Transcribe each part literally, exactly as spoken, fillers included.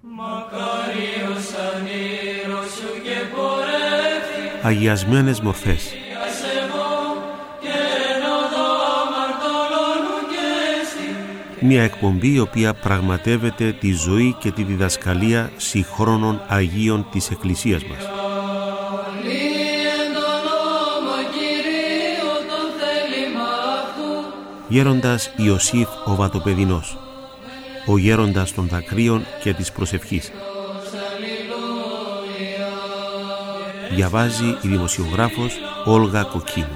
Αγιασμένες μορφές. Μια εκπομπή η οποία πραγματεύεται τη ζωή και τη διδασκαλία συγχρόνων Αγίων της Εκκλησίας μας. Γέροντας Ιωσήφ ο Βατοπεδινός, ο γέροντας των δακρύων και της προσευχής. Διαβάζει η δημοσιογράφος Όλγα Κοκκίνου.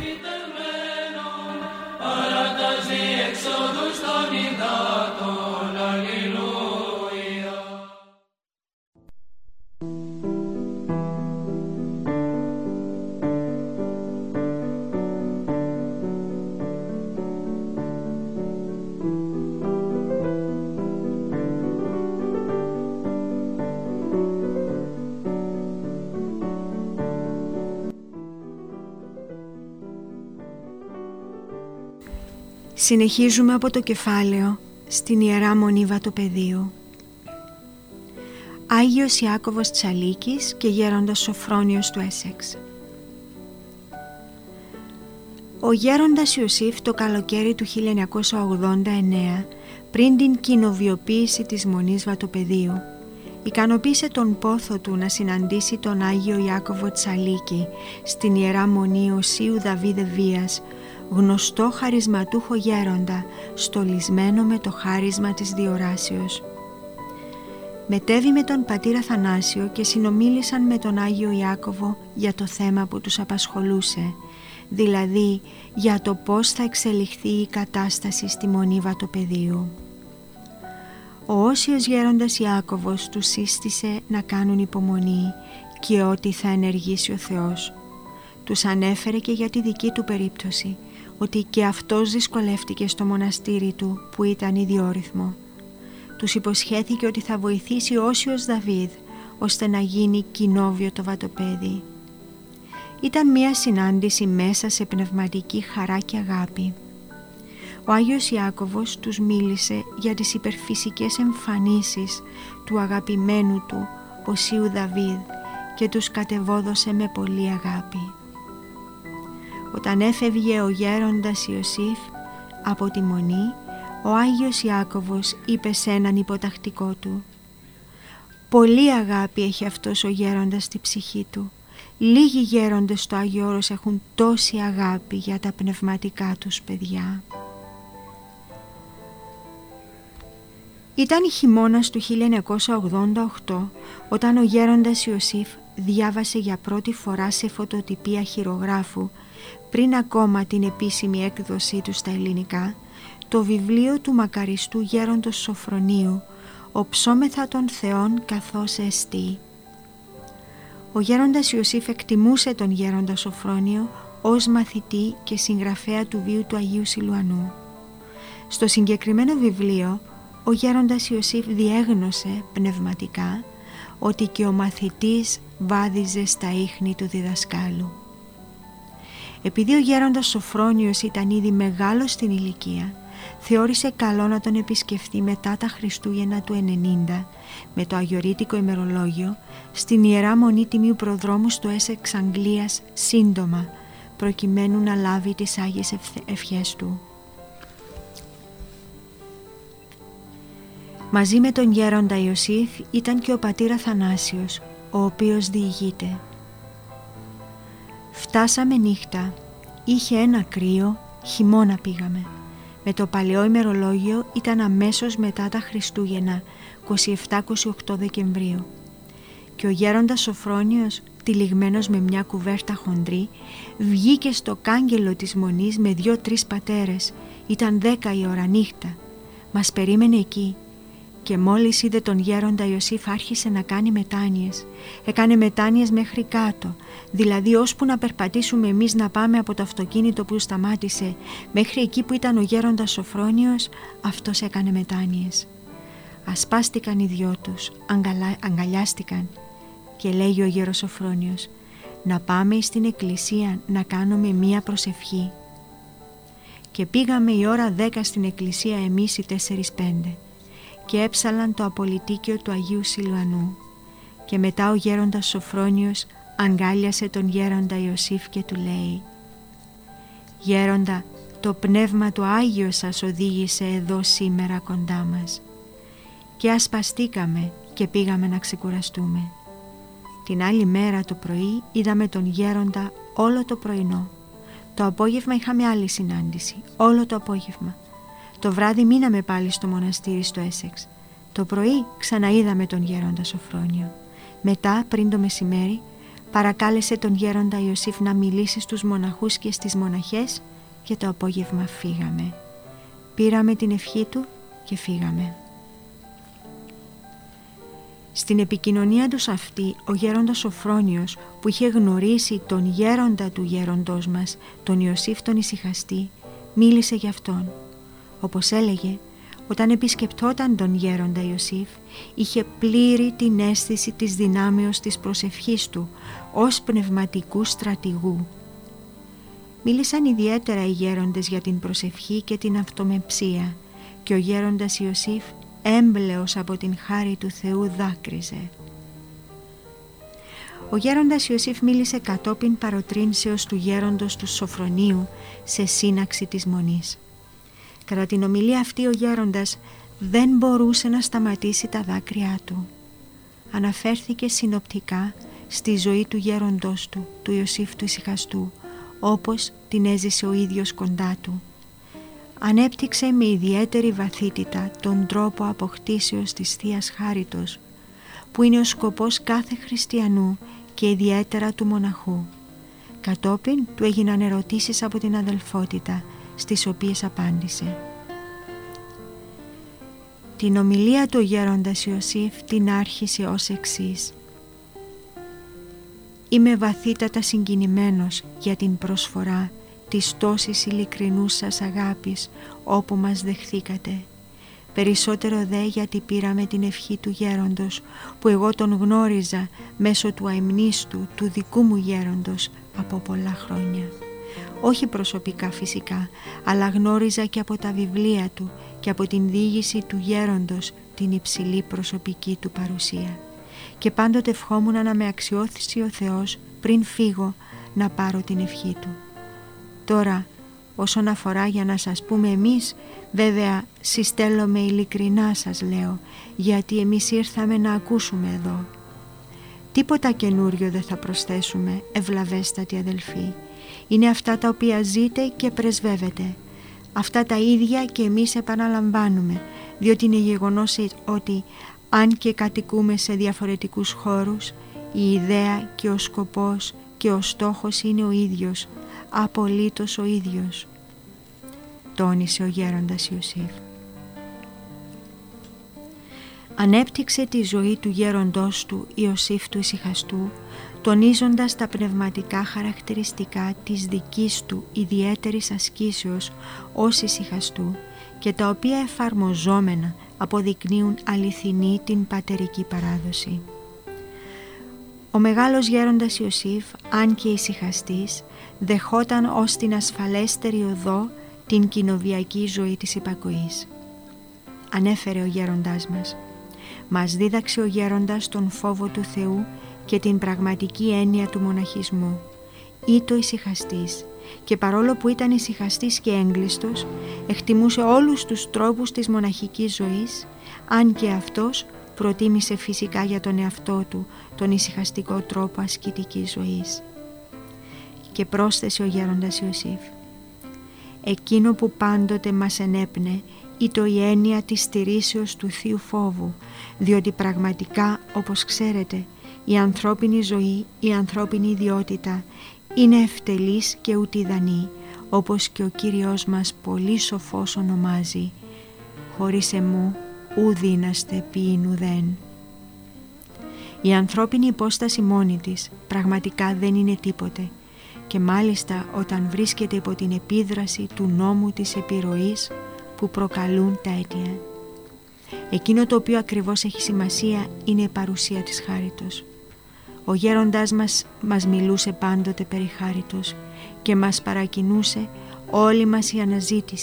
Συνεχίζουμε από το κεφάλαιο στην Ιερά Μονή Βατοπεδίου. Άγιος Ιάκωβος Τσαλίκης και γέροντας Σοφρόνιος του Έσεξ. Ο γέροντας Ιωσήφ το καλοκαίρι του χίλια εννιακόσια ογδόντα εννέα, πριν την κοινοβιοποίηση της Μονής Βατοπεδίου, ικανοποίησε τον πόθο του να συναντήσει τον Άγιο Ιάκωβο Τσαλίκη στην Ιερά Μονή Οσίου Δαβίδε Βίας, γνωστό χαρισματούχο γέροντα, στολισμένο με το χάρισμα της διοράσεως. Μετέβη με τον πατήρ Αθανάσιο και συνομίλησαν με τον Άγιο Ιάκωβο για το θέμα που τους απασχολούσε, δηλαδή για το πώς θα εξελιχθεί η κατάσταση στη Μονή Βατοπεδίου. Ο όσιος γέροντας Ιάκωβος τους σύστησε να κάνουν υπομονή και ότι θα ενεργήσει ο Θεός. Τους ανέφερε και για τη δική του περίπτωση, ότι και αυτός δυσκολεύτηκε στο μοναστήρι του που ήταν ιδιόρυθμο. Τους υποσχέθηκε ότι θα βοηθήσει όσιος Δαβίδ, ώστε να γίνει κοινόβιο το Βατοπέδι. Ήταν μια συνάντηση μέσα σε πνευματική χαρά και αγάπη. Ο Άγιος Ιάκωβος τους μίλησε για τις υπερφυσικές εμφανίσεις του αγαπημένου του Οσίου Δαβίδ και τους κατεβόδωσε με πολλή αγάπη. Όταν έφευγε ο γέροντας Ιωσήφ από τη Μονή, ο Άγιος Ιάκωβος είπε σε έναν υποτακτικό του: «Πολύ αγάπη έχει αυτός ο γέροντας στη ψυχή του. Λίγοι γέροντες στο Άγιο Όρος έχουν τόση αγάπη για τα πνευματικά τους παιδιά». Ήταν χειμώνας του χίλια εννιακόσια ογδόντα οκτώ όταν ο γέροντας Ιωσήφ διάβασε για πρώτη φορά σε φωτοτυπία χειρογράφου, πριν ακόμα την επίσημη έκδοσή του στα ελληνικά, το βιβλίο του μακαριστού γέροντος Σοφρονίου «Οψόμεθα των Θεών καθώς εστί». Ο γέροντας Ιωσήφ εκτιμούσε τον γέροντα Σοφρόνιο ως μαθητή και συγγραφέα του βίου του Αγίου Σιλουανού. Στο συγκεκριμένο βιβλίο, ο γέροντας Ιωσήφ διέγνωσε πνευματικά ότι και ο μαθητής βάδιζε στα ίχνη του διδασκάλου. Επειδή ο γέροντας Σοφρόνιος ήταν ήδη μεγάλος στην ηλικία, θεώρησε καλό να τον επισκεφθεί μετά τα Χριστούγεννα του ενενήντα με το αγιορείτικο ημερολόγιο στην Ιερά Μονή Τιμίου Προδρόμου στο Έσεξ Αγγλίας σύντομα, προκειμένου να λάβει τις Άγιες ευχές του. Μαζί με τον γέροντα Ιωσήφ ήταν και ο πατήρ Αθανάσιος, ο οποίος διηγείται: «Φτάσαμε νύχτα, είχε ένα κρύο, χειμώνα πήγαμε. Με το παλαιό ημερολόγιο ήταν αμέσως μετά τα Χριστούγεννα, είκοσι επτά είκοσι οκτώ Δεκεμβρίου. Και ο γέροντας Σοφρόνιος, τυλιγμένος με μια κουβέρτα χοντρή, βγήκε στο κάγκελο της Μονής με δυο-τρεις πατέρες. Ήταν δέκα η ώρα νύχτα. Μας περίμενε εκεί. Και μόλις είδε τον γέροντα Ιωσήφ άρχισε να κάνει μετάνοιες. Έκανε μετάνοιες μέχρι κάτω, δηλαδή ώσπου να περπατήσουμε εμείς να πάμε από το αυτοκίνητο που σταμάτησε μέχρι εκεί που ήταν ο γέροντας Σοφρόνιος, αυτός έκανε μετάνοιες. Ασπάστηκαν οι δυο τους, αγκαλα... αγκαλιάστηκαν και λέγει ο γέρος Σοφρόνιος: «Να πάμε στην εκκλησία να κάνουμε μία προσευχή». Και πήγαμε η ώρα δέκα στην εκκλησία εμείς οι τέσσερις πέντε. και έψαλαν το απολυτίκιο του Αγίου Σιλβανού. Και μετά ο γέροντας Σοφρόνιος αγκάλιασε τον γέροντα Ιωσήφ και του λέει: «Γέροντα, το πνεύμα του Άγιο σας οδήγησε εδώ σήμερα κοντά μας». Και ασπαστήκαμε και πήγαμε να ξεκουραστούμε. Την άλλη μέρα το πρωί είδαμε τον γέροντα όλο το πρωινό. Το απόγευμα είχαμε άλλη συνάντηση, όλο το απόγευμα. Το βράδυ μείναμε πάλι στο μοναστήρι στο Έσεξ. Το πρωί ξαναείδαμε τον γέροντα Σοφρόνιο. Μετά, πριν το μεσημέρι, παρακάλεσε τον γέροντα Ιωσήφ να μιλήσει στους μοναχούς και στις μοναχές και το απόγευμα φύγαμε. Πήραμε την ευχή του και φύγαμε. Στην επικοινωνία τους αυτή, ο γέροντας Σοφρόνιος, που είχε γνωρίσει τον γέροντα του γέροντός μας, τον Ιωσήφ τον Ησυχαστή, μίλησε για αυτόν. Όπως έλεγε, όταν επισκεπτόταν τον γέροντα Ιωσήφ, είχε πλήρη την αίσθηση της δυνάμεως της προσευχής του, ως πνευματικού στρατηγού. Μίλησαν ιδιαίτερα οι γέροντες για την προσευχή και την αυτομεψία και ο γέροντας Ιωσήφ, έμπλεος από την χάρη του Θεού, δάκρυζε. Ο γέροντας Ιωσήφ μίλησε κατόπιν παροτρύνσεως του γέροντος του Σοφρονίου σε σύναξη της Μονής. Κατά την ομιλία αυτή ο γέροντας δεν μπορούσε να σταματήσει τα δάκρυά του. Αναφέρθηκε συνοπτικά στη ζωή του γέροντος του, του Ιωσήφ του Ησυχαστού, όπως την έζησε ο ίδιος κοντά του. Ανέπτυξε με ιδιαίτερη βαθύτητα τον τρόπο αποκτήσεως της Θείας Χάριτος, που είναι ο σκοπός κάθε χριστιανού και ιδιαίτερα του μοναχού. Κατόπιν του έγιναν ερωτήσεις από την αδελφότητα, στις οποίες απάντησε. Την ομιλία του γέροντας Ιωσήφ την άρχισε ως εξής: «Είμαι βαθύτατα συγκινημένος για την προσφορά της τόσης ειλικρινούς σας αγάπης όπου μας δεχθήκατε. Περισσότερο δε γιατί πήραμε την ευχή του γέροντος, που εγώ τον γνώριζα μέσω του αημνίστου του δικού μου γέροντος από πολλά χρόνια. Όχι προσωπικά φυσικά, αλλά γνώριζα και από τα βιβλία του και από την διήγηση του γέροντος την υψηλή προσωπική του παρουσία. Και πάντοτε ευχόμουν να με αξιώθησε ο Θεός πριν φύγω να πάρω την ευχή του. Τώρα, όσον αφορά για να σας πούμε εμείς, βέβαια συστέλλομαι ειλικρινά σας λέω, γιατί εμείς ήρθαμε να ακούσουμε εδώ. Τίποτα καινούριο δεν θα προσθέσουμε, ευλαβέστατοι αδελφοί. Είναι αυτά τα οποία ζείτε και πρεσβεύετε. Αυτά τα ίδια και εμείς επαναλαμβάνουμε, διότι είναι γεγονός ότι αν και κατοικούμε σε διαφορετικούς χώρους, η ιδέα και ο σκοπός και ο στόχος είναι ο ίδιος, απολύτως ο ίδιος», τόνισε ο γέροντας Ιωσήφ. Ανέπτυξε τη ζωή του γέροντός του Ιωσήφ του Ησυχαστού, τονίζοντας τα πνευματικά χαρακτηριστικά της δικής του ιδιαίτερης ασκήσεως ως ησυχαστού και τα οποία εφαρμοζόμενα αποδεικνύουν αληθινή την πατερική παράδοση. Ο μεγάλος γέροντας Ιωσήφ, αν και ησυχαστής, δεχόταν ως την ασφαλέστερη οδό την κοινοβιακή ζωή της υπακοής. Ανέφερε ο γέροντάς μας: «Μας δίδαξε ο γέροντας τον φόβο του Θεού και την πραγματική έννοια του μοναχισμού. Ήτο ησυχαστής και παρόλο που ήταν ησυχαστής και έγκλειστος, εκτιμούσε όλους τους τρόπους της μοναχικής ζωής, αν και αυτός προτίμησε φυσικά για τον εαυτό του τον ησυχαστικό τρόπο ασκητικής ζωής». Και πρόσθεσε ο γέροντας Ιωσήφ: «Εκείνο που πάντοτε μας ενέπνε ήτο η έννοια της στηρίσεως του θείου φόβου, διότι πραγματικά, όπως ξέρετε, η ανθρώπινη ζωή, η ανθρώπινη ιδιότητα είναι ευτελής και ουτιδανή, όπως και ο Κύριος μας πολύ σοφός ονομάζει: «Χωρίς εμού ου δύναστε ποιήν ουδέν». Η ανθρώπινη υπόσταση μόνη της πραγματικά δεν είναι τίποτε, και μάλιστα όταν βρίσκεται υπό την επίδραση του νόμου της επιρροής που προκαλούν τα αίτια. Εκείνο το οποίο ακριβώς έχει σημασία είναι η παρουσία της χάριτος. Ο γέροντάς μας μας μιλούσε πάντοτε περί χάριτος και μας παρακινούσε όλη μας η αναζήτηση,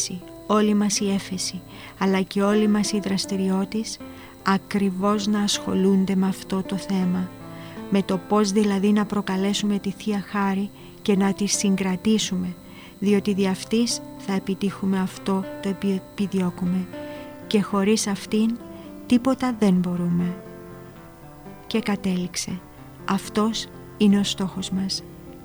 όλη μας η έφεση, αλλά και όλη μας η δραστηριότης, ακριβώς να ασχολούνται με αυτό το θέμα, με το πώς δηλαδή να προκαλέσουμε τη Θεία Χάρη και να τη συγκρατήσουμε, διότι δι' αυτής θα επιτύχουμε αυτό το επιδιώκουμε και χωρίς αυτήν τίποτα δεν μπορούμε. Και κατέληξε, αυτός είναι ο στόχος μας.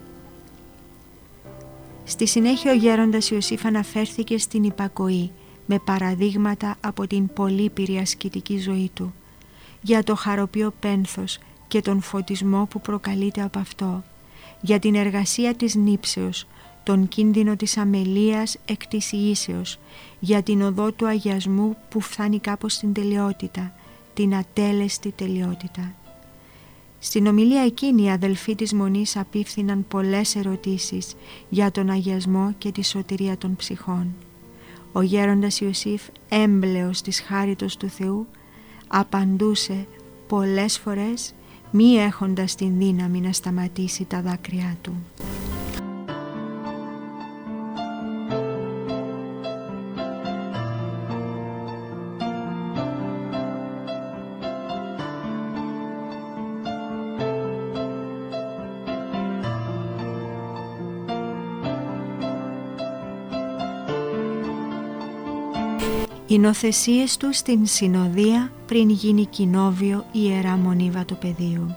Στη συνέχεια ο γέροντας Ιωσήφ αναφέρθηκε στην υπακοή με παραδείγματα από την πολύπειρη ασκητική ζωή του, για το χαροποιό πένθος και τον φωτισμό που προκαλείται από αυτό, για την εργασία της νήψεως, τον κίνδυνο της αμελίας εκ της ιήσεως, για την οδό του αγιασμού που φτάνει κάπως στην τελειότητα, την ατέλεστη τελειότητα. Στην ομιλία εκείνη οι αδελφοί της Μονής απίφθηναν πολλές ερωτήσεις για τον αγιασμό και τη σωτηρία των ψυχών. Ο γέροντας Ιωσήφ, έμπλεος της χάριτος του Θεού, απαντούσε πολλές φορές μη έχοντας την δύναμη να σταματήσει τα δάκρυά του. Οι νοθεσίες του στην συνοδεία πριν γίνει κοινόβιο Ιερά Μονή Βατοπεδίου.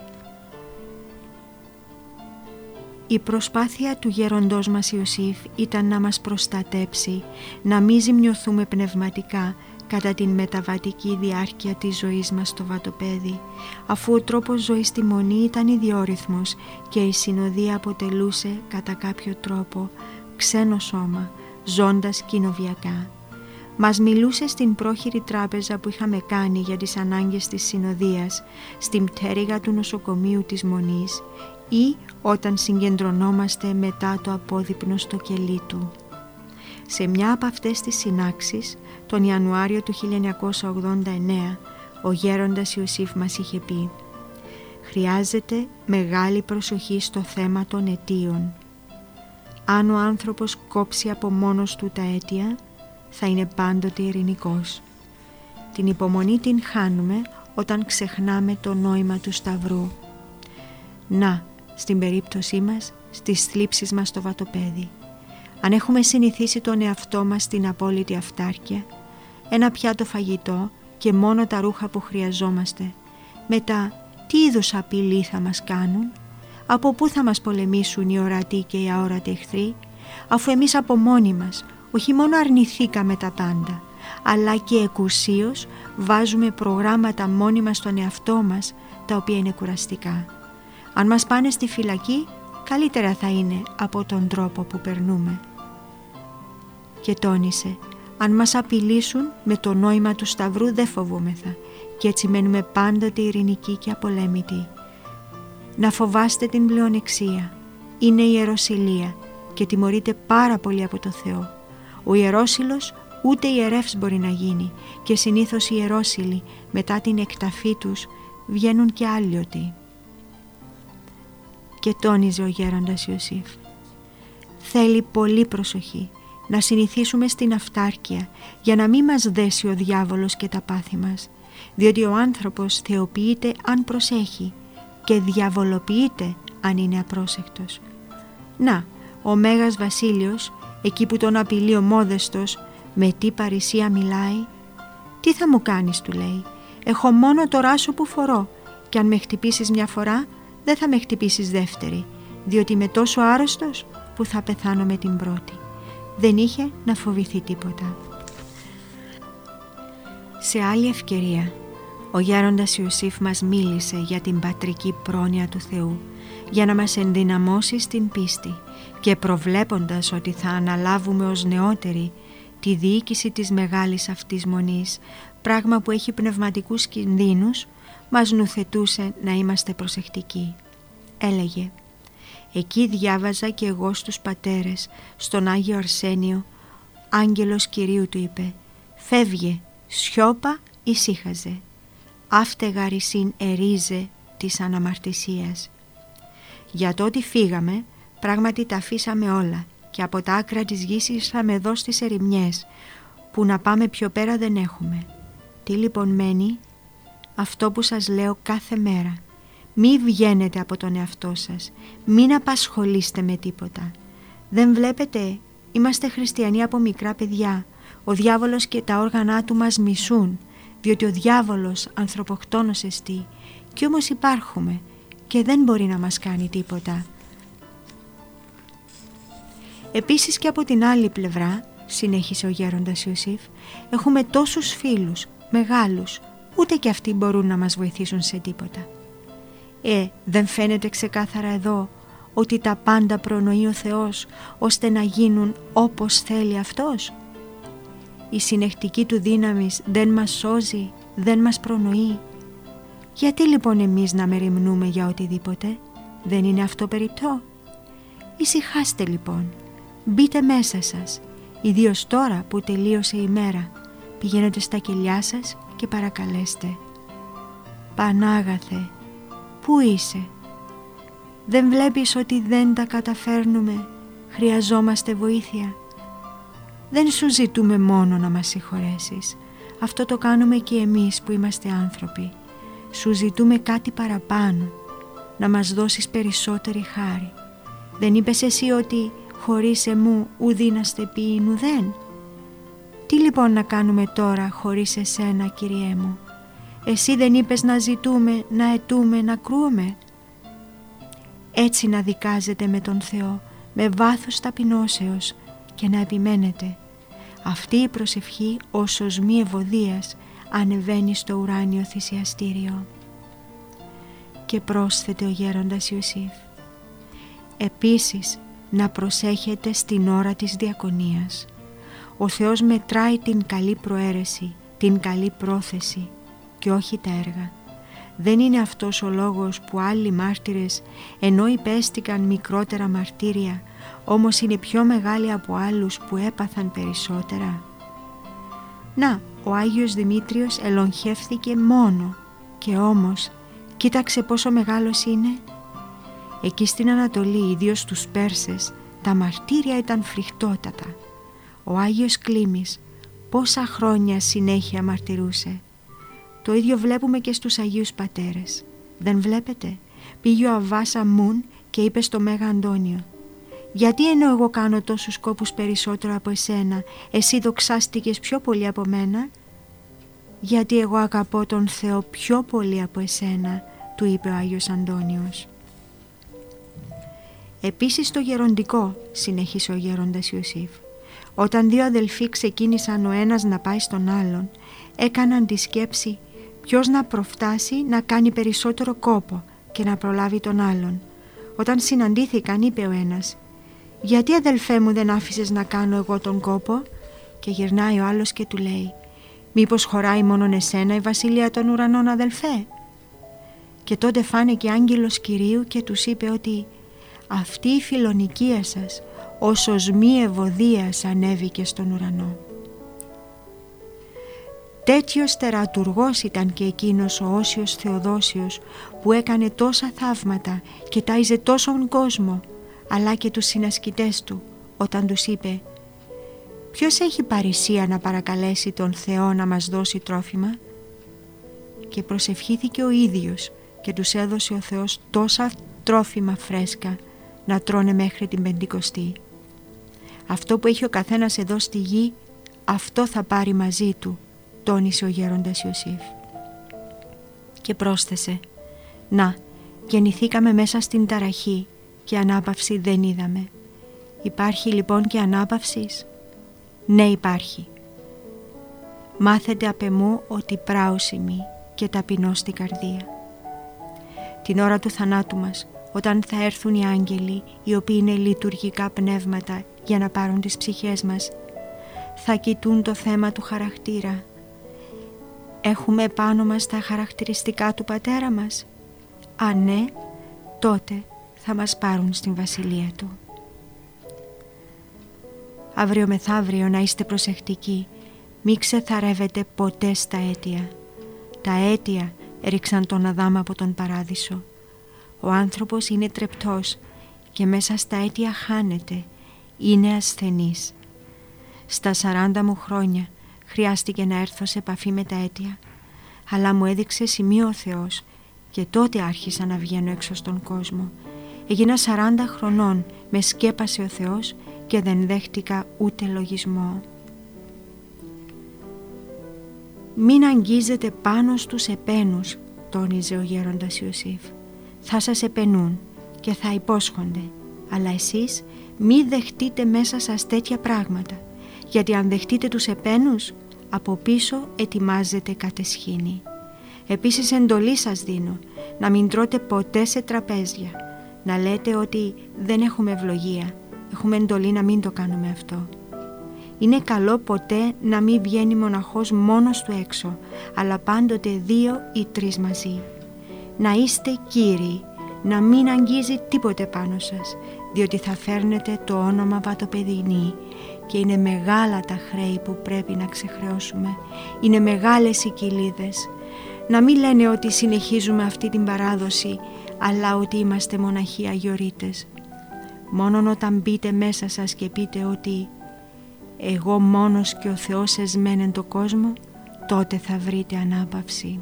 Η προσπάθεια του γέροντός μας Ιωσήφ ήταν να μας προστατέψει, να μην ζημιωθούμε πνευματικά κατά την μεταβατική διάρκεια της ζωής μας στο Βατοπέδι, αφού ο τρόπος ζωής στη Μονή ήταν ιδιόρυθμος και η συνοδεία αποτελούσε κατά κάποιο τρόπο ξένο σώμα, ζώντας κοινοβιακά. Μας μιλούσε στην πρόχειρη τράπεζα που είχαμε κάνει για τις ανάγκες της συνοδείας, στην πτέρυγα του νοσοκομείου της Μονής ή όταν συγκεντρωνόμαστε μετά το απόδειπνο στο κελί του. Σε μια από αυτές τις συνάξεις, τον Ιανουάριο του χίλια εννιακόσια ογδόντα εννέα, ο γέροντας Ιωσήφ μας είχε πει «Χρειάζεται μεγάλη προσοχή στο θέμα των αιτίων. Αν ο άνθρωπος κόψει από μόνος του τα αίτια, θα είναι πάντοτε ειρηνικός. Την υπομονή την χάνουμε όταν ξεχνάμε το νόημα του Σταυρού. Να, στην περίπτωσή μας, στις θλίψεις μας στο Βατοπέδι. Αν έχουμε συνηθίσει τον εαυτό μας στην απόλυτη αυτάρκεια, ένα πιάτο φαγητό και μόνο τα ρούχα που χρειαζόμαστε, μετά τι είδους απειλή θα μας κάνουν, από πού θα μας πολεμήσουν οι ορατοί και οι αόρατοι εχθροί, αφού εμείς από μόνοι μας όχι μόνο αρνηθήκαμε τα πάντα, αλλά και εκουσίως βάζουμε προγράμματα μόνιμα στον εαυτό μας, τα οποία είναι κουραστικά. Αν μας πάνε στη φυλακή, καλύτερα θα είναι από τον τρόπο που περνούμε. Και τόνισε, αν μας απειλήσουν με το νόημα του Σταυρού δεν φοβούμεθα και έτσι μένουμε πάντοτε ειρηνικοί και απολέμητοι. Να φοβάστε την πλεονεξία, είναι ιεροσυλία και τιμωρείται πάρα πολύ από το Θεό. Ο ιερόσυλος ούτε ιερεύς μπορεί να γίνει και συνήθως οι ιερόσυλοι μετά την εκταφή τους βγαίνουν και άλλοιωτοι. Και τόνιζε ο γέροντας Ιωσήφ, θέλει πολύ προσοχή να συνηθίσουμε στην αυτάρκεια για να μην μας δέσει ο διάβολος και τα πάθη μας, διότι ο άνθρωπος θεοποιείται αν προσέχει και διαβολοποιείται αν είναι απρόσεκτος. Να, ο Μέγας Βασίλειος, εκεί που τον απειλεί ο Μόδεστος, με τι παρησία μιλάει. «Τι θα μου κάνεις», του λέει, «έχω μόνο το ράσο που φορώ και αν με χτυπήσεις μια φορά δεν θα με χτυπήσεις δεύτερη, διότι είμαι τόσο άρρωστος που θα πεθάνω με την πρώτη». Δεν είχε να φοβηθεί τίποτα. Σε άλλη ευκαιρία, ο γέροντας Ιωσήφ μας μίλησε για την πατρική πρόνοια του Θεού, για να μας ενδυναμώσει στην πίστη και προβλέποντας ότι θα αναλάβουμε ως νεότεροι τη διοίκηση της μεγάλης αυτής μονής, πράγμα που έχει πνευματικούς κινδύνους, μας νουθετούσε να είμαστε προσεκτικοί. Έλεγε, «Εκεί διάβαζα και εγώ στους πατέρες, στον Άγιο Αρσένιο, άγγελος Κυρίου του είπε, «Φεύγε, σιώπα ησύχαζε, άφτεγαρησίν ερίζε της αναμαρτησίας». Για το ότι φύγαμε, πράγματι τα αφήσαμε όλα και από τα άκρα της γης ήρθαμε εδώ στις ερημιές, που να πάμε πιο πέρα δεν έχουμε. Τι λοιπόν μένει? Αυτό που σας λέω κάθε μέρα. Μη βγαίνετε από τον εαυτό σας, μην απασχολείστε με τίποτα. Δεν βλέπετε, είμαστε χριστιανοί από μικρά παιδιά. Ο διάβολος και τα όργανά του μας μισούν, διότι ο διάβολος ανθρωποκτόνος εστί, κι όμως υπάρχουμε και δεν μπορεί να μας κάνει τίποτα. Επίσης και από την άλλη πλευρά, συνέχισε ο γέροντας Ιωσήφ, έχουμε τόσους φίλους, μεγάλους, ούτε και αυτοί μπορούν να μας βοηθήσουν σε τίποτα. Ε, δεν φαίνεται ξεκάθαρα εδώ ότι τα πάντα προνοεί ο Θεός ώστε να γίνουν όπως θέλει Αυτός? Η συνεχτική του δύναμης δεν μας σώζει, δεν μας προνοεί. Γιατί λοιπόν εμείς να μεριμνούμε για οτιδήποτε? Δεν είναι αυτό περιπτό? Ησυχάστε λοιπόν, μπείτε μέσα σας, ιδίως τώρα που τελείωσε η μέρα. Πηγαίνετε στα κελιά σας και παρακαλέστε. Πανάγαθε, πού είσαι? Δεν βλέπεις ότι δεν τα καταφέρνουμε? Χρειαζόμαστε βοήθεια. Δεν σου ζητούμε μόνο να μας συγχωρέσεις. Αυτό το κάνουμε και εμείς που είμαστε άνθρωποι. Σου ζητούμε κάτι παραπάνω, να μας δώσεις περισσότερη χάρη. Δεν είπες εσύ ότι χωρίς εμού ουδίναστε ποιήν ουδέν? Τι λοιπόν να κάνουμε τώρα χωρίς εσένα, Κυριέ μου? Εσύ δεν είπες να ζητούμε, να αιτούμε, να κρούμε? Έτσι να δικάζετε με τον Θεό, με βάθος ταπεινώσεως, και να επιμένετε. Αυτή η προσευχή ως οσμή ευωδίας ανεβαίνει στο ουράνιο θυσιαστήριο. Και πρόσθεται ο γέροντας Ιωσήφ, επίσης να προσέχετε στην ώρα της διακονίας. Ο Θεός μετράει την καλή προαίρεση, την καλή πρόθεση και όχι τα έργα. Δεν είναι αυτός ο λόγος που άλλοι μάρτυρες, ενώ υπέστηκαν μικρότερα μαρτύρια, όμως είναι πιο μεγάλοι από άλλους που έπαθαν περισσότερα? Να, ο Άγιος Δημήτριος ελογχεύθηκε μόνο, και όμως κοίταξε πόσο μεγάλος είναι. Εκεί στην Ανατολή, ιδίως στους Πέρσες, τα μαρτύρια ήταν φρικτότατα. Ο Άγιος Κλίμης πόσα χρόνια συνέχεια μαρτυρούσε. Το ίδιο βλέπουμε και στους Αγίους Πατέρες. Δεν βλέπετε? Πήγε ο Αββάς Αμούν και είπε στο Μέγα Αντώνιο, γιατί ενώ εγώ κάνω τόσους κόπους περισσότερο από εσένα, εσύ δοξάστηκες πιο πολύ από μένα? Γιατί εγώ αγαπώ τον Θεό πιο πολύ από εσένα, του είπε ο Άγιος Αντώνιος. Επίσης το γεροντικό, συνεχίσε ο γέροντας Ιωσήφ, όταν δύο αδελφοί ξεκίνησαν ο ένας να πάει στον άλλον, έκαναν τη σκέψη ποιος να προφτάσει να κάνει περισσότερο κόπο και να προλάβει τον άλλον. Όταν συναντήθηκαν είπε ο ένας, γιατί αδελφέ μου δεν άφησες να κάνω εγώ τον κόπο? Και γυρνάει ο άλλος και του λέει, μήπως χωράει μόνον εσένα η βασιλεία των ουρανών, αδελφέ? Και τότε φάνηκε άγγελος Κυρίου και τους είπε ότι αυτή η φιλονικία σας ως οσμή ευωδίας ανέβηκε στον ουρανό. Τέτοιος τερατουργός ήταν και εκείνος ο Όσιος Θεοδόσιος που έκανε τόσα θαύματα και τάιζε τόσον κόσμο, αλλά και τους συνασκητές του, όταν τους είπε, ποιος έχει παρησία να παρακαλέσει τον Θεό να μας δώσει τρόφιμα? Και προσευχήθηκε ο ίδιος και τους έδωσε ο Θεός τόσα τρόφιμα φρέσκα να τρώνε μέχρι την Πεντηκοστή. Αυτό που έχει ο καθένας εδώ στη γη, αυτό θα πάρει μαζί του, τόνισε ο γέροντας Ιωσήφ. Και πρόσθεσε, να, γεννηθήκαμε μέσα στην ταραχή και ανάπαυση δεν είδαμε. Υπάρχει λοιπόν και ανάπαυσης? Ναι, υπάρχει. Μάθετε απ' εμού ότι πράουσιμη και ταπεινώ στην καρδία. Την ώρα του θανάτου μας, όταν θα έρθουν οι άγγελοι, οι οποίοι είναι λειτουργικά πνεύματα για να πάρουν τις ψυχές μας, θα κοιτούν το θέμα του χαρακτήρα. Έχουμε πάνω μας τα χαρακτηριστικά του πατέρα μας? Αν ναι, τότε θα μας πάρουν στην βασιλεία του. Αύριο μεθαύριο να είστε προσεκτικοί, μη ξεθαρεύετε ποτέ στα αίτια. Τα αίτια ρίξαν τον Αδάμ από τον παράδεισο. Ο άνθρωπος είναι τρεπτός και μέσα στα αίτια χάνεται, είναι ασθενής. Στα σαράντα μου χρόνια χρειάστηκε να έρθω σε επαφή με τα αίτια, αλλά μου έδειξε σημείο ο Θεός και τότε άρχισα να βγαίνω έξω στον κόσμο. Έγινα σαράντα χρονών, με σκέπασε ο Θεός και δεν δέχτηκα ούτε λογισμό. «Μην αγγίζετε πάνω στους επένους», τόνιζε ο γέροντας Ιωσήφ. «Θα σας επενούν και θα υπόσχονται, αλλά εσείς μη δεχτείτε μέσα σας τέτοια πράγματα, γιατί αν δεχτείτε τους επένους, από πίσω ετοιμάζετε κατεσχήνη. Επίσης εντολή σας δίνω, να μην τρώτε ποτέ σε τραπέζια, να λέτε ότι δεν έχουμε ευλογία, έχουμε εντολή να μην το κάνουμε αυτό. Είναι καλό ποτέ να μην βγαίνει μοναχός μόνος του έξω, αλλά πάντοτε δύο ή τρεις μαζί. Να είστε κύριοι, να μην αγγίζει τίποτε πάνω σας, διότι θα φέρνετε το όνομα βατοπεδινή και είναι μεγάλα τα χρέη που πρέπει να ξεχρεώσουμε, είναι μεγάλες οι κοιλίδες. Να μην λένε ότι συνεχίζουμε αυτή την παράδοση, αλλά ότι είμαστε μοναχοί αγιορείτες. Μόνον όταν μπείτε μέσα σας και πείτε ότι «εγώ μόνος και ο Θεός εσμένεν το κόσμο», τότε θα βρείτε ανάπαυση.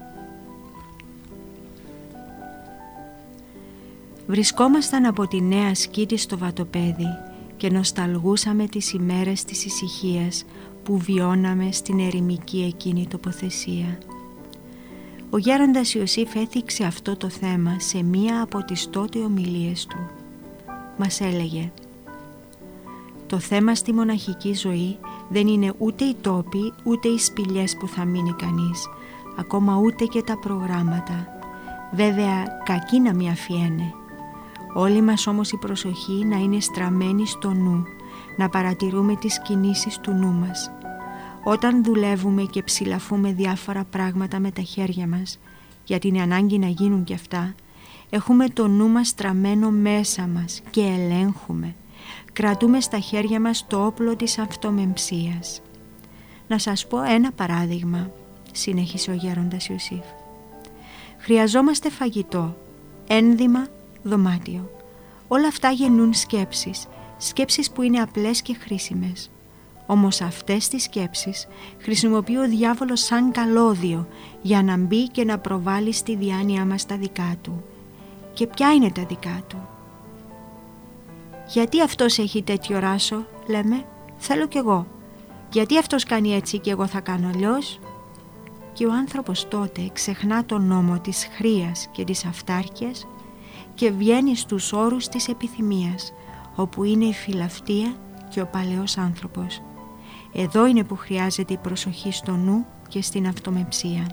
Βρισκόμασταν από τη Νέα Σκήτη στο Βατοπέδι και νοσταλγούσαμε τις ημέρες της ησυχίας που βιώναμε στην ερημική εκείνη τοποθεσία. Ο γέροντας Ιωσήφ έθιξε αυτό το θέμα σε μία από τις τότε ομιλίες του. Μας έλεγε: «Το θέμα στη μοναχική ζωή δεν είναι ούτε οι τόποι, ούτε οι σπηλιές που θα μείνει κανείς, ακόμα ούτε και τα προγράμματα. Βέβαια, κακοί να μη αφιένε. Όλη μας όμως η προσοχή να είναι στραμμένη στο νου, να παρατηρούμε τις κινήσεις του νου μας. Όταν δουλεύουμε και ψηλαφούμε διάφορα πράγματα με τα χέρια μας, γιατί είναι ανάγκη να γίνουν και αυτά, έχουμε το νου μας στραμμένο μέσα μας και ελέγχουμε. Κρατούμε στα χέρια μας το όπλο της αυτομεμψίας. Να σας πω ένα παράδειγμα», συνέχισε ο γέροντας Ιωσήφ. «Χρειαζόμαστε φαγητό, ένδυμα, δωμάτιο. Όλα αυτά γεννούν σκέψεις, σκέψεις που είναι απλές και χρήσιμες. Όμως αυτές τις σκέψεις χρησιμοποιεί ο διάβολος σαν καλώδιο για να μπει και να προβάλλει στη διάνοιά μας τα δικά του. Και ποια είναι τα δικά του? Γιατί αυτός έχει τέτοιο ράσο, λέμε, θέλω κι εγώ. Γιατί αυτός κάνει έτσι και εγώ θα κάνω αλλιώς? Και ο άνθρωπος τότε ξεχνά τον νόμο της χρείας και της αυτάρκειας και βγαίνει στους όρους της επιθυμίας, όπου είναι η φιλαυτία και ο παλαιός άνθρωπος. Εδώ είναι που χρειάζεται η προσοχή στο νου και στην αυτομεμψία.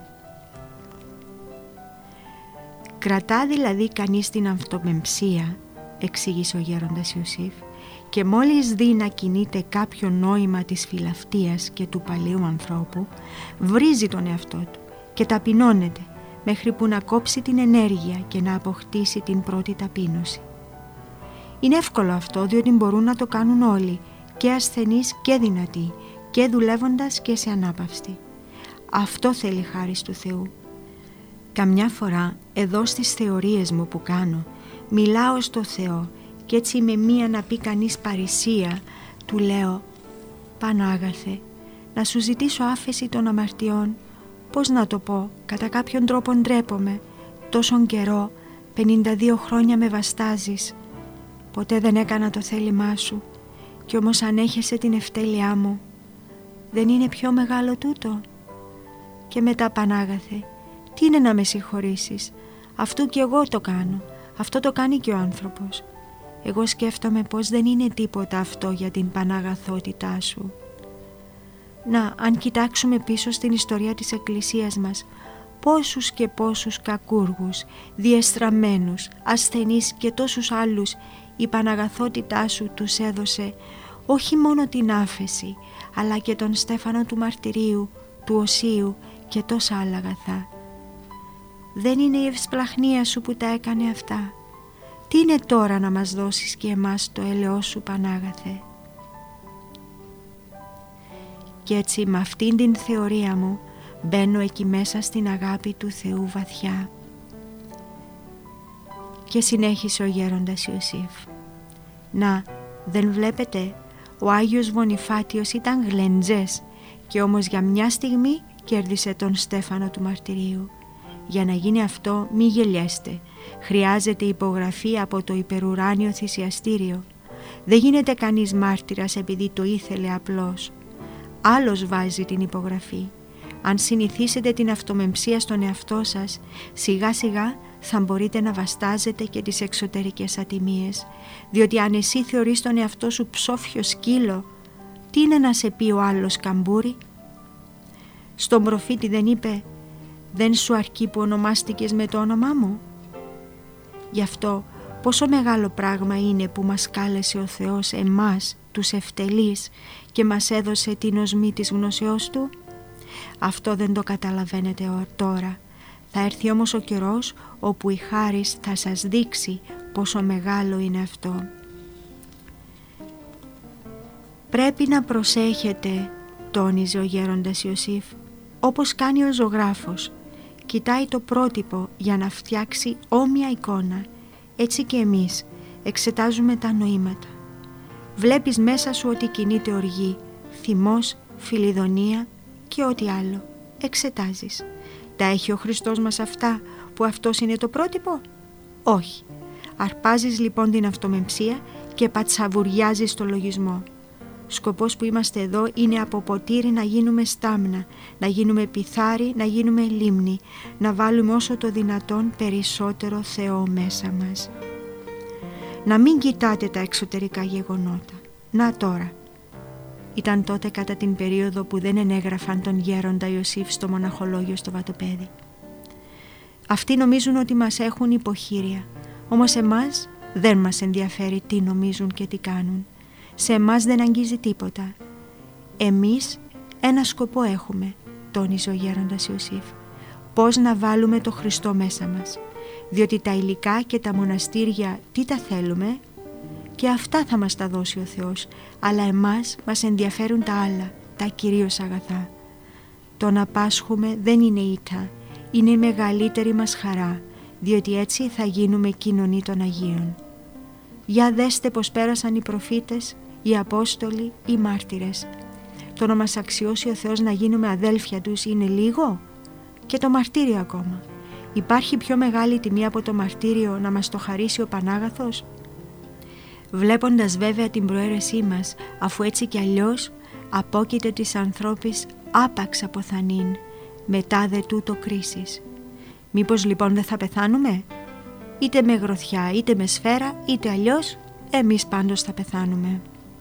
Κρατά δηλαδή κανείς την αυτομεμψία, εξήγησε ο γέροντας Ιωσήφ, και μόλις δει να κινείται κάποιο νόημα της φιλαυτίας και του παλαιού ανθρώπου, βρίζει τον εαυτό του και ταπεινώνεται μέχρι που να κόψει την ενέργεια και να αποκτήσει την πρώτη ταπείνωση. Είναι εύκολο αυτό, διότι μπορούν να το κάνουν όλοι, και ασθενείς και δυνατοί, και δουλεύοντας και σε ανάπαυστη. Αυτό θέλει χάρις του Θεού. Καμιά φορά εδώ στις θεωρίες μου που κάνω μιλάω στο Θεό και έτσι με μία να πει κανείς παρησία του λέω «Πανάγαθε, να σου ζητήσω άφεση των αμαρτιών». Πώς να το πω, κατά κάποιον τρόπο ντρέπομαι. Τόσον καιρό, πενήντα δύο χρόνια με βαστάζεις. Ποτέ δεν έκανα το θέλημά σου κι όμως ανέχεσαι την ευτέλειά μου. Δεν είναι πιο μεγάλο τούτο? Και μετά, Πανάγαθε, τι είναι να με συγχωρήσεις? Αυτού κι εγώ το κάνω. Αυτό το κάνει και ο άνθρωπος. Εγώ σκέφτομαι πως δεν είναι τίποτα αυτό για την παναγαθότητά σου. Να, αν κοιτάξουμε πίσω στην ιστορία της Εκκλησίας μας, πόσους και πόσους κακούργους, διεστραμμένους, ασθενείς και τόσους άλλους η παναγαθότητά σου τους έδωσε όχι μόνο την άφεση, αλλά και τον στέφανο του μαρτυρίου, του οσίου και τόσα άλλα αγαθά. Δεν είναι η ευσπλαχνία σου που τα έκανε αυτά? Τι είναι τώρα να μας δώσεις και εμάς το έλεος σου, Πανάγαθε? Και έτσι με αυτήν την θεωρία μου μπαίνω εκεί μέσα στην αγάπη του Θεού βαθιά. Και συνέχισε ο γέροντας Ιωσήφ. Να, Δεν βλέπετε, ο Άγιος Βονιφάτιος ήταν γλεντζές και όμως για μια στιγμή κέρδισε τον στέφανο του μαρτυρίου. Για να γίνει αυτό μη γελιέστε, χρειάζεται υπογραφή από το υπερουράνιο θυσιαστήριο. Δεν γίνεται κανείς μάρτυρας επειδή το ήθελε απλώς. Άλλος βάζει την υπογραφή. Αν συνηθίσετε την αυτομεμψία στον εαυτό σας, σιγά σιγά θα μπορείτε να βαστάζετε και τις εξωτερικές ατιμίες, διότι αν εσύ θεωρείς τον εαυτό σου ψόφιο σκύλο, τι είναι να σε πει ο άλλος καμπούρι? Στον προφήτη δεν είπε «Δεν σου αρκεί που ονομάστηκες με το όνομά μου»? Γι' αυτό πόσο μεγάλο πράγμα είναι που μας κάλεσε ο Θεός εμάς, τους ευτελείς, και μας έδωσε την οσμή της γνώσεώς Του. Αυτό δεν το καταλαβαίνετε τώρα. Θα έρθει όμως ο καιρός όπου η χάρις θα σας δείξει πόσο μεγάλο είναι αυτό. Πρέπει να προσέχετε, τόνιζε ο γέροντας Ιωσήφ, όπως κάνει ο ζωγράφος. Κοιτάει το πρότυπο για να φτιάξει όμοια εικόνα. Έτσι και εμείς εξετάζουμε τα νοήματα. Βλέπεις μέσα σου ότι κινείται οργή, θυμός, φιλιδονία και ό,τι άλλο. Εξετάζεις. Τα έχει ο Χριστός μας αυτά που αυτός είναι το πρότυπο? Όχι. Αρπάζεις λοιπόν την αυτομεμψία και πατσαβουριάζεις το λογισμό. Σκοπός που είμαστε εδώ είναι από ποτήρι να γίνουμε στάμνα, να γίνουμε πιθάρι, να γίνουμε λίμνη, να βάλουμε όσο το δυνατόν περισσότερο Θεό μέσα μας. Να μην κοιτάτε τα εξωτερικά γεγονότα. Να τώρα. Ήταν τότε κατά την περίοδο που δεν ενέγραφαν τον γέροντα Ιωσήφ στο μοναχολόγιο στο Βατοπέδι. Αυτοί νομίζουν ότι μας έχουν υποχείρια, όμως εμάς δεν μας ενδιαφέρει τι νομίζουν και τι κάνουν. Σε εμάς δεν αγγίζει τίποτα. Εμείς ένα σκοπό έχουμε, τόνιζε ο γέροντας Ιωσήφ. Πώς να βάλουμε το Χριστό μέσα μας, διότι τα υλικά και τα μοναστήρια τι τα θέλουμε? Και αυτά θα μας τα δώσει ο Θεός, αλλά εμάς μας ενδιαφέρουν τα άλλα, τα κυρίως αγαθά. Το να πάσχουμε δεν είναι ήττα, είναι η μεγαλύτερη μας χαρά, διότι έτσι θα γίνουμε κοινωνοί των Αγίων. Για δέστε πως πέρασαν οι προφήτες, οι Απόστολοι, οι μάρτυρες. Το να μας αξιώσει ο Θεός να γίνουμε αδέλφια Τους είναι λίγο? Και το μαρτύριο ακόμα. Υπάρχει πιο μεγάλη τιμή από το μαρτύριο να μας το χαρίσει ο Πανάγαθος? Βλέποντας βέβαια την προαίρεσή μας, αφού έτσι κι αλλιώς απόκειται της ανθρώπης άπαξ αποθανήν, μετά δε τούτο κρίσης. Μήπως λοιπόν δεν θα πεθάνουμε? Είτε με γροθιά, είτε με σφαίρα, είτε αλλιώς, εμείς πάντως θα πεθάνουμε.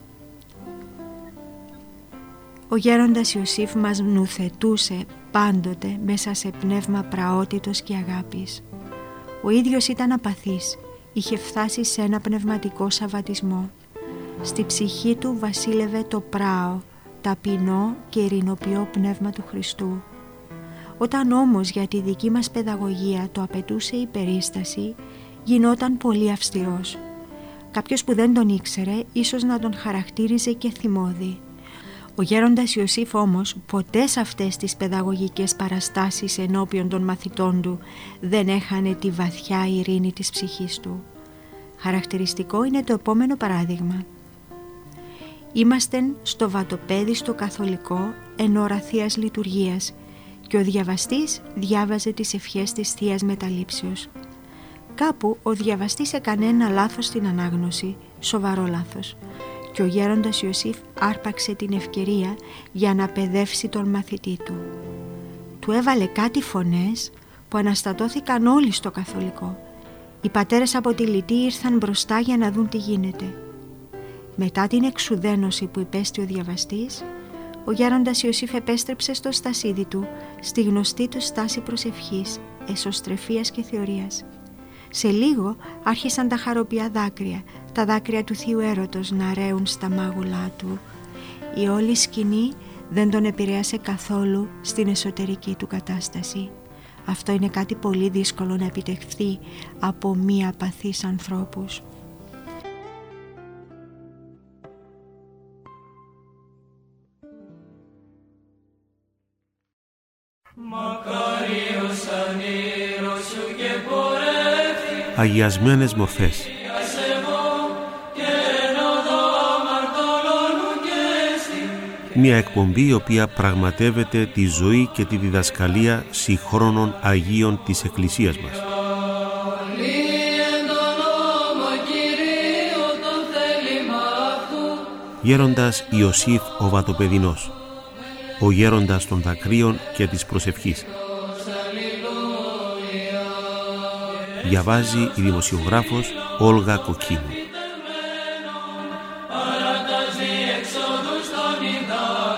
Ο γέροντας Ιωσήφ μας νουθετούσε πάντοτε μέσα σε πνεύμα πραότητος και αγάπης. Ο ίδιος ήταν απαθής, είχε φτάσει σε ένα πνευματικό σαββατισμό. Στη ψυχή του βασίλευε το πράο, ταπεινό και ειρηνοποιό πνεύμα του Χριστού. Όταν όμως για τη δική μας παιδαγωγία το απαιτούσε η περίσταση, γινόταν πολύ αυστηρός. Κάποιος που δεν τον ήξερε ίσως να τον χαρακτήριζε και θυμώδη. Ο γέροντας Ιωσήφ όμως ποτέ σε αυτές τις παιδαγωγικές παραστάσεις ενώπιον των μαθητών του δεν έχανε τη βαθιά ειρήνη της ψυχής του. Χαρακτηριστικό είναι το επόμενο παράδειγμα. Είμαστεν στο Βατοπέδι στο Καθολικό εν ώρα Θείας Λειτουργίας και ο διαβαστής διάβαζε τις ευχές της Θείας Μεταλήψεως. Κάπου ο διαβαστής έκανε ένα λάθος στην ανάγνωση, σοβαρό λάθος, και ο γέροντας Ιωσήφ άρπαξε την ευκαιρία για να παιδεύσει τον μαθητή του. Του έβαλε κάτι φωνές που αναστατώθηκαν όλοι στο Καθολικό. Οι πατέρες από τη Λυτή ήρθαν μπροστά για να δουν τι γίνεται. Μετά την εξουδένωση που υπέστη ο διαβαστής, ο γέροντας Ιωσήφ επέστρεψε στο στασίδι του, στη γνωστή του στάση προσευχής, εσωστρεφίας και θεωρίας. Σε λίγο άρχισαν τα χαροπιά δάκρυα, τα δάκρυα του Θείου Έρωτος να ρέουν στα μάγουλά του. Η όλη σκηνή δεν τον επηρέασε καθόλου στην εσωτερική του κατάσταση. Αυτό είναι κάτι πολύ δύσκολο να επιτευχθεί από μη απαθείς ανθρώπους. Αγιασμένες μορφές. Μια εκπομπή η οποία πραγματεύεται τη ζωή και τη διδασκαλία συγχρόνων Αγίων της Εκκλησίας μας. Γέροντας Ιωσήφ ο Βατοπεδινός, ο γέροντας των δακρύων και της προσευχής. Διαβάζει η δημοσιογράφος Όλγα Κοκκίνου.